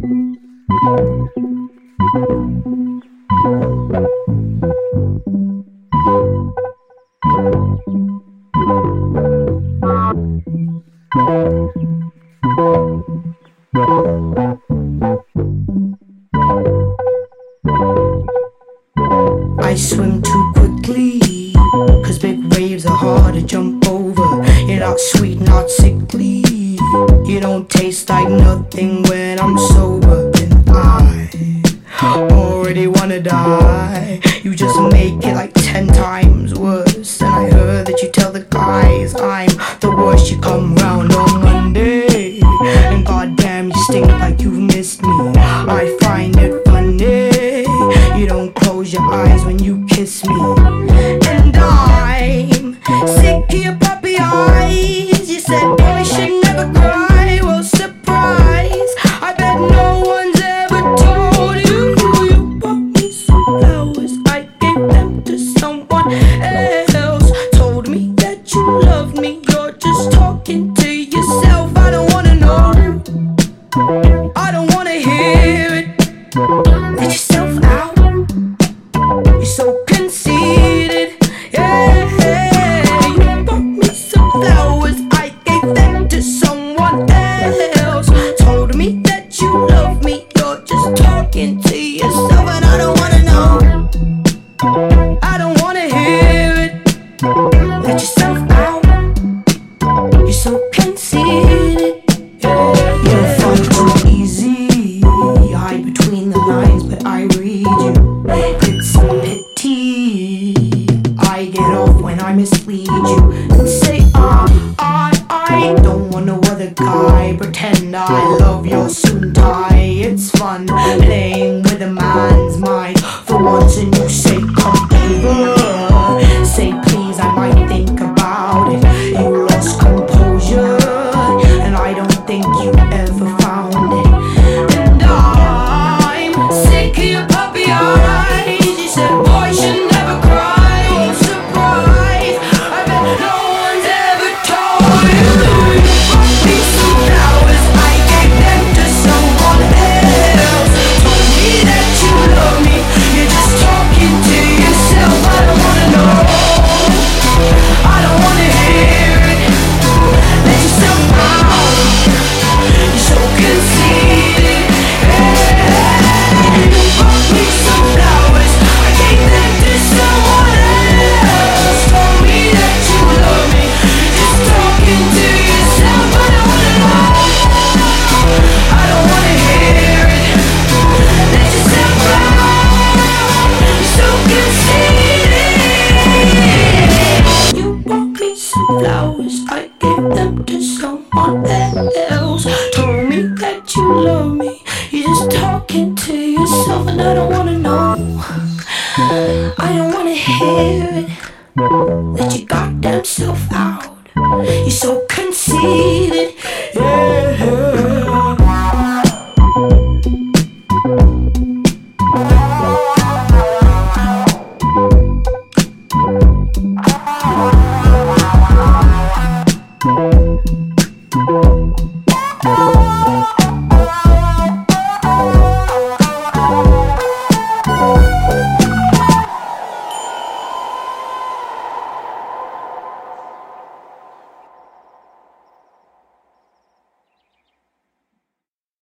I swim too quickly, 'cause big waves are hard to jump over. You're not sweet, not sickly. You don't taste like nothing when I'm sober. And I already wanna die. You just make it like 10 times worse. And I heard that you tell the guys I'm the worst. You come round on Monday, and goddamn you stink like you've missed me. I find it funny, you don't close your eyes when you kiss me. And I'm sick of your puppy eyes. You said boys should never cry. Well, surprise, I bet no one's ever told you. You bought me some flowers, I gave them to someone else. Told me that you love me, you're just talking to yourself. I don't wanna know, I don't wanna hear it. Let yourself out, you're so conceited. Yeah, you bought me some flowers, I gave them to someone else. Told me that you love me, you're just talking to yourself. And I don't wanna know, I don't wanna hear it. Let yourself out, you're so conceited. Yeah, you're fun too easy. You hide between the lines, but I read you. It's a pity I get off when I mislead you and say I don't want no other guy. Pretend I love your suit and tie. It's fun playing with a man's mind for once, and you say come over. Say please, I might think about it. You lost composure, and I don't think you ever found it. And I'm sick of your puppy eyes. You said boys should never cry. Oh, surprise, I bet no one's ever told you. You bought me some flowers, I gave them to someone else. Told me that you love me, you're just talking to yourself. I don't wanna know, I don't wanna hear it. Let yourself out, you're so conceited. You bought me some flowers, I gave them to someone else. Told me that you love me, you're just talking to yourself. I don't wanna know, I don't wanna hear it. Let yourself out, you're so conceited. You bought me some flowers, I gave them to someone else. Told me that you love me, you're just talking to yourself. And I don't wanna know, I don't wanna hear it.